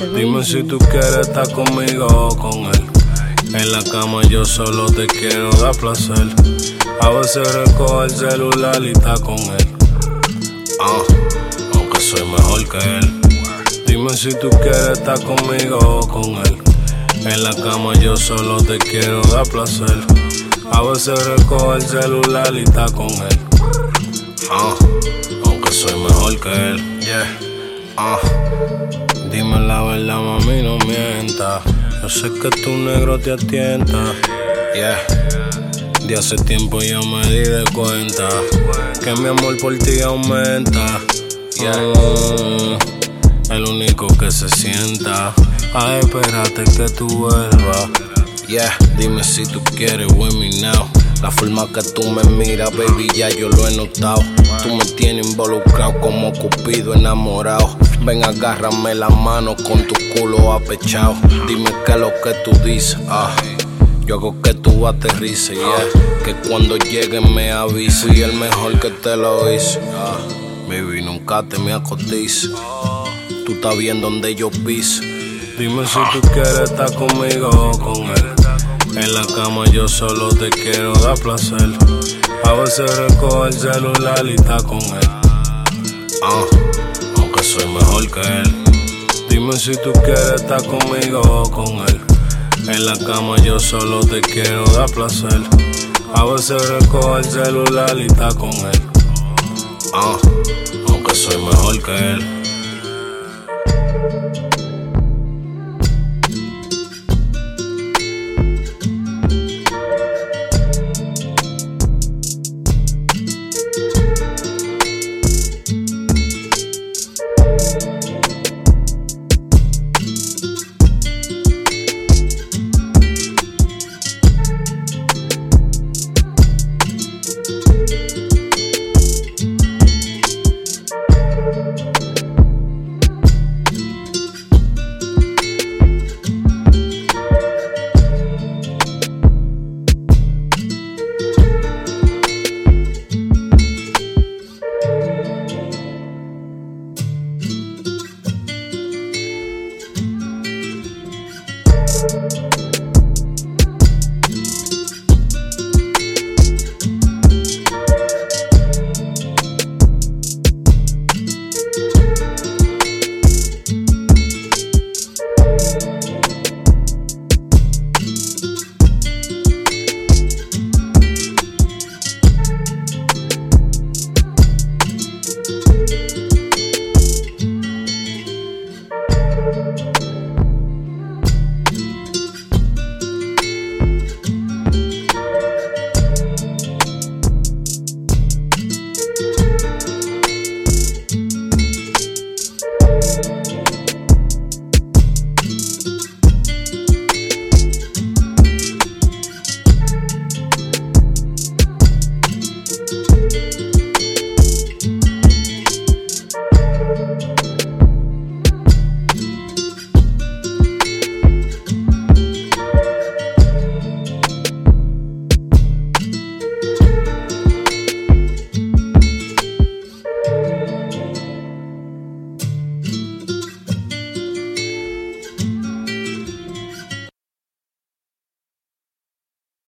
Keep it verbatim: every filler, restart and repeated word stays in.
Dime si tú quieres estar conmigo o con él. En la cama yo solo te quiero dar placer. A veces recojo el celular y está con él. Ah, aunque soy mejor que él. Dime si tú quieres estar conmigo o con él. En la cama yo solo te quiero dar placer. A veces recojo el celular y está con él. Ah, aunque soy mejor que él. Yeah. Ah, dime la verdad, mami, no mientas. Yo sé que tu negro te atienta. Yeah. De hace tiempo ya me di de cuenta que mi amor por ti aumenta. Yeah. Mm, el único que se sienta a esperarte que tú vuelvas. Yeah, dime si tú quieres with me now. La forma que tú me miras, baby, ya yo lo he notado. Tú me tienes involucrado como Cupido enamorado. Ven, agárrame la mano con tu culo apechado. Dime qué es lo que tú dices, ah. Yo hago que tú aterrices, yeah. Que cuando llegue me avise. Fui el mejor que te lo hice, ah. Baby, nunca te me acotices. Tú estás bien donde yo piso. Dime si tú quieres estar conmigo o con él. En la cama yo solo te quiero dar placer. A veces recojo el celular y está con él. Ah, aunque soy mejor que él. Dime si tú quieres estar conmigo o con él. En la cama yo solo te quiero dar placer. A veces recojo el celular y está con él. Ah, aunque soy mejor que él.